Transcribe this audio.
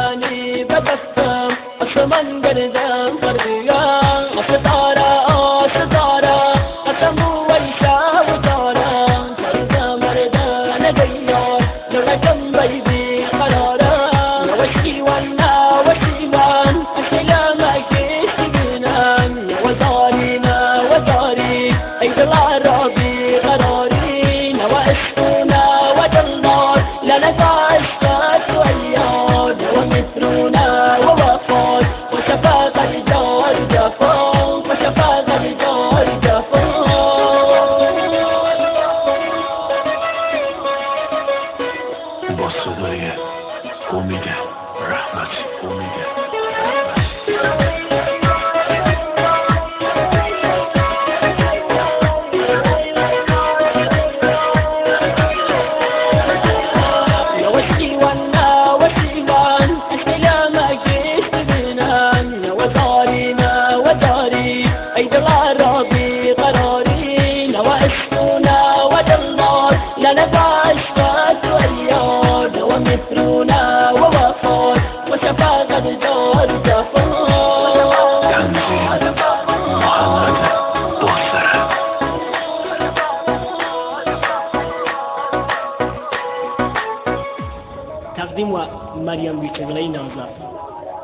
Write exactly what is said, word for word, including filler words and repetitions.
زمانی بدستم آسمان گردم فردیان ستاره ستاره قسم و ایشا و تاره فرد مردان دیار لرکم بیبی قراره وشی وانا وشی وان السلام كيسبنا وزارنا وزاري أيد العربي قرارين وعشقنا وجلنا لنا عشقات وأياد ومثلنا ووفات وشفاق الجار جفاق وشفاق الجار جفاق با صدای امید رحمت امید أيد العربي قرارين وعشقنا وجلال لنا عشقات وأياد ومثلنا ووفات وشفاق الجار جفاق تنزيل محمد باسره تقديم مريم بيتغلي نازا